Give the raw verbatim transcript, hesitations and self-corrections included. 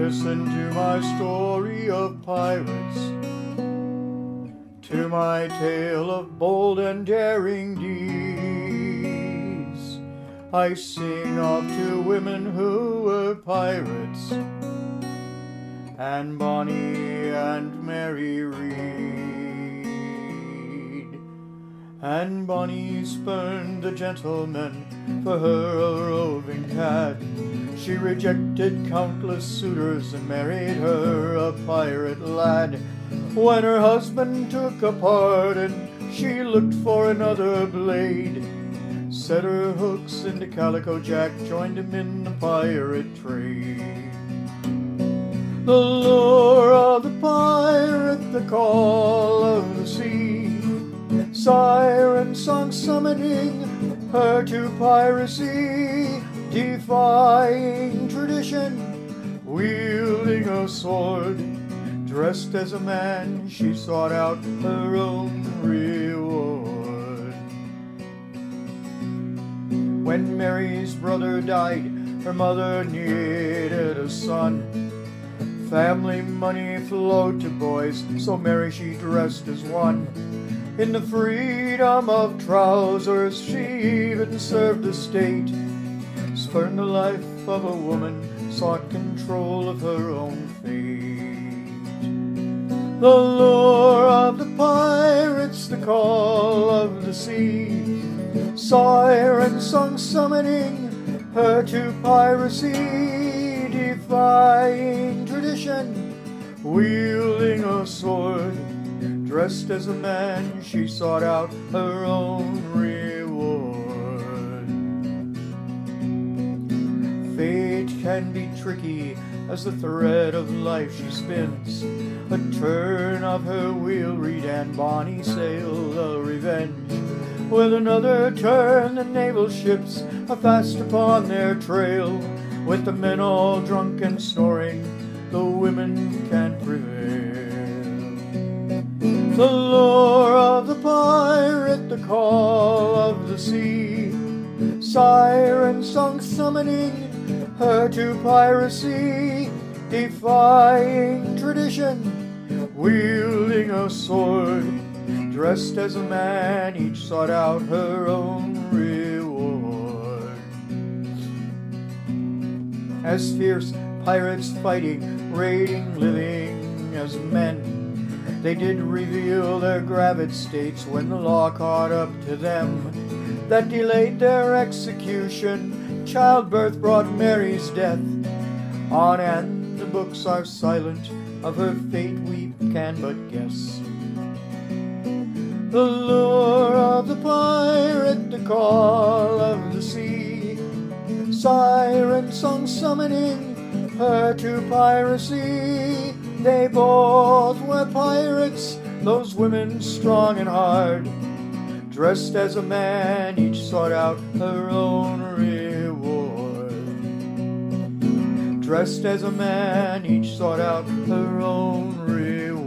listen to my story of pirates, to my tale of bold and daring deeds. I sing of two women who were pirates, Anne Bonny and Mary Read. Anne Bonny spurned the gentleman for her a roving cad. She rejected countless suitors and married her a pirate lad. When her husband took a pardon, she looked for another blade, set her hooks into Calico Jack, joined him in the pirate trade. The lure of the pirate, the call of the sea, siren song summoning her to piracy, defying tradition, wielding a sword. Dressed as a man, she sought out her own reward. When Mary's brother died, her mother needed a son. Family money flowed to boys, so Mary she dressed as one. In the freedom of trousers, she even served the state. Spurned the life of a woman, sought control of her own fate. The lure of the pirates, the call of the sea, siren song summoning her to piracy, defying tradition, wielding a sword. Dressed as a man, she sought out her own reward. Fate can be tricky as the thread of life she spins. A turn of her wheel, read Anne Bonny sail a revenge. With another turn, the naval ships are fast upon their trail. With the men all drunk and snoring, the women can't prevail. The lure of the pirate, the call of the sea, siren song summoning her to piracy, defying tradition, wielding a sword. Dressed as a man, each sought out her own reward. As fierce pirates fighting, raiding, living as men, they did reveal their gravid states when the law caught up to them. That delayed their execution, childbirth brought Mary's death. On Anne the books are silent, of her fate we can but guess. The lure of the pirate, the call of the sea, siren song summoning her to piracy. They both were pirates, those women strong and hard. Dressed as a man, each sought out her own reward. Dressed as a man, each sought out her own reward.